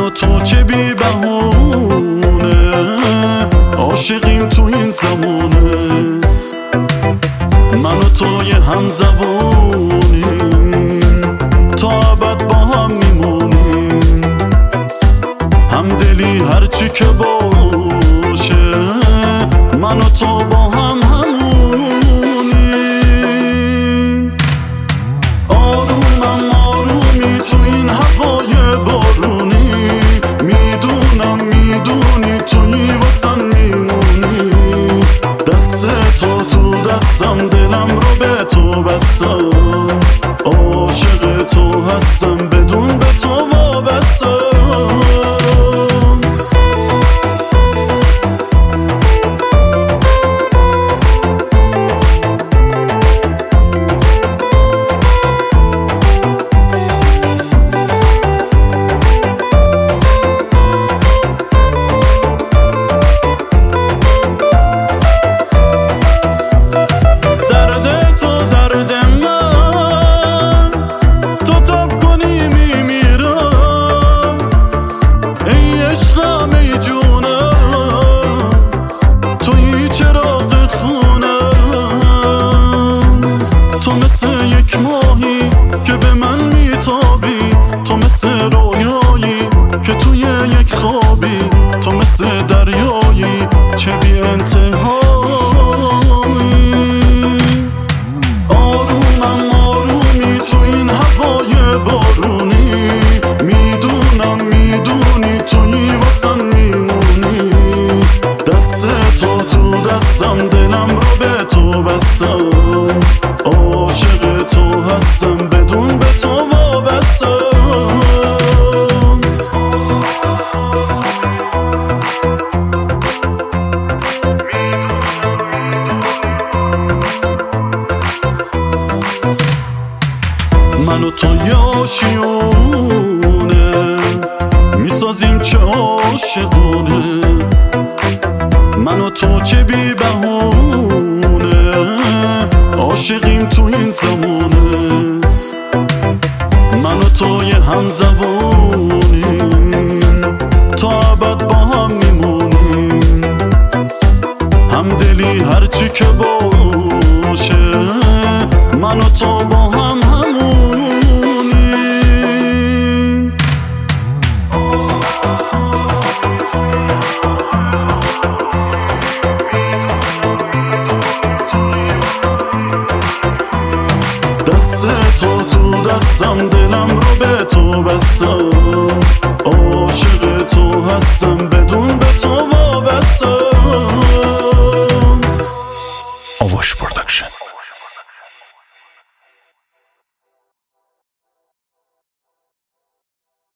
و تو که بی بهونه عاشقیم تو این زمانه. من و تو یه همزبونیم تا ابد با هم میمونیم. همدلی هرچی که باشه من و تو با هم همونیم. آرومم آرومی تو این هوای بارونی، میدونم میدونی توی واسم میمونی. دست تو تو دستم دلم رو به تو بستم، عاشق تو هستم بدون به تو وابستم. تو مثل یک ماهی که به من میتابی، تو مثل رویایی که توی یک خوابی، تو مثل دریایی چه بی انتهایی. آرومم آرومی تو این هوای بارونی، میدونم میدونی توی واسم میمونی. دست تو تو دستم دلم رو به تو بستم، عاشق تو هستم بدون به تو وابستم. من و تو یاشیونه میسازیم چه عاشقونه. من و تو که بی بهونه عاشقیم تو این زمانه. من و تو یه همزبونیم تا ابد با هم میمونیم. همدلی هرچی که باشه من و تو با هم همونیم. دست تو تو دستم دلم رو به تو بستم، عاشق تو هستم